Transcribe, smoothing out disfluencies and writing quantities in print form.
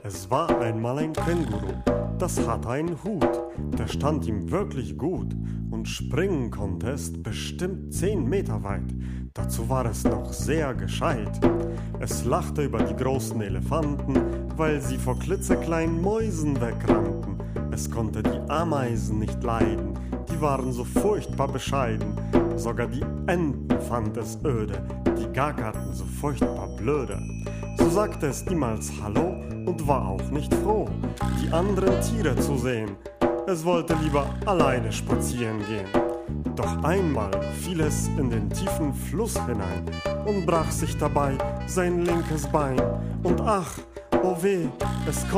Es war einmal ein Känguru, das hatte einen Hut, der stand ihm wirklich gut und springen konnte es bestimmt 10 Meter weit. Dazu war es noch sehr gescheit. Es lachte über die großen Elefanten, weil sie vor klitzekleinen Mäusen wegrannten. Es konnte die Ameisen nicht leiden, die waren so furchtbar bescheiden. Sogar die Enten fand es öde, die gackerten so furchtbar blöde. So sagte es niemals Hallo und war auch nicht froh, die anderen Tiere zu sehen. Es wollte lieber alleine spazieren gehen. Doch einmal fiel es in den tiefen Fluss hinein und brach sich dabei sein linkes Bein. Und ach, oh weh, es